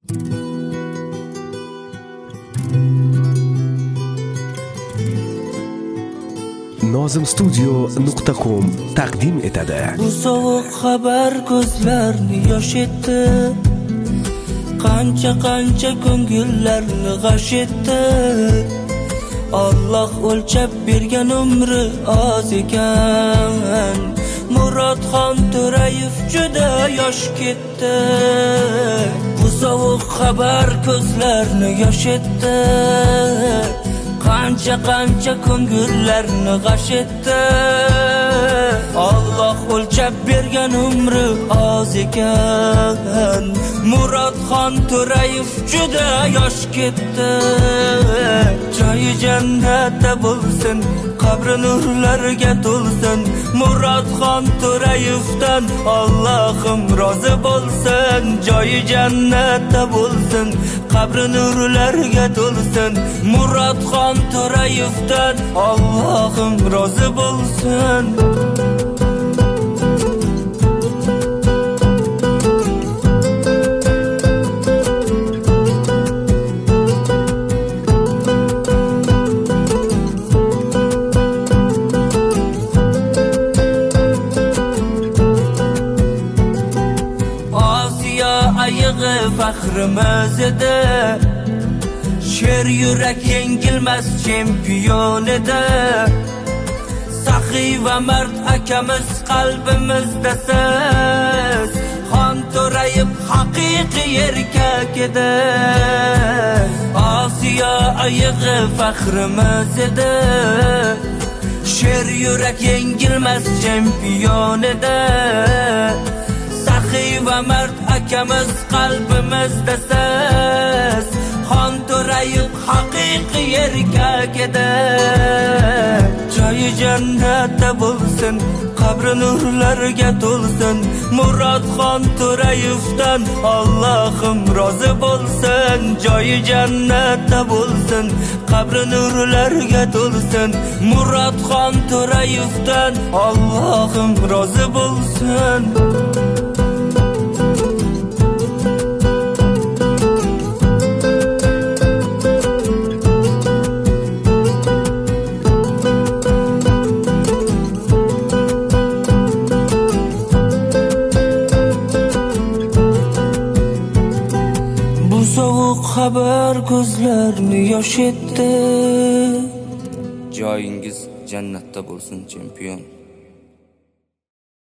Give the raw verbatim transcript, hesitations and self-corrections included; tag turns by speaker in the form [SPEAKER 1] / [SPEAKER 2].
[SPEAKER 1] nozim studio nuqta com taqdim etadi.
[SPEAKER 2] Bu sovuq xabar ko'zlarni yosh etdi, qancha qancha ko'ngillarni g'ash etdi. Alloh o'lchab bergan umri oz ekan, Murodxon To'rayev juda yosh ketdi. Bu sovuq xabar ko'zlarni yosh etdi, qancha qancha ko'ngillarni g'ash etdi. Alloh o'lchab bergan umri oz ekan, Murodxon To'rayev juda yosh ketdi. Joyi jannatda bo'lsin, qabri nurlarga to'lsin. Murodxon To'rayevdan Allohim rozi bo'lsin. Joyi jannatda bo'lsin, qabri nurlarga to'lsin. Murodxon To'rayevdan Allohim rozi bo'lsin. Ayığı faxrimiz edi, sher yurak yengilmas chempion edi. Saxiy va mard akamiz qalbimizda siz, Xon To'rayev haqiqiy erkak edi. Osiyo ayığı faxrimiz edi, sher yurak yengilmas chempion edi. Saxiy va mard akamiz qalbimizda siz, Xon To'rayev haqiqiy erkak edi. Joyi jannatda bo'lsin, qabri nurlarga to'lsin. Murodxon To'rayevdan Allohim rozi bo'lsin. Joyi jannatda bo'lsin, qabri nurlarga to'lsin. Murodxon To'rayevdan Allohim rozi bo'lsin. Sovuq xabar ko'zlarni yosh etdi.
[SPEAKER 3] Joyingiz jannatda bo'lsin, chempion.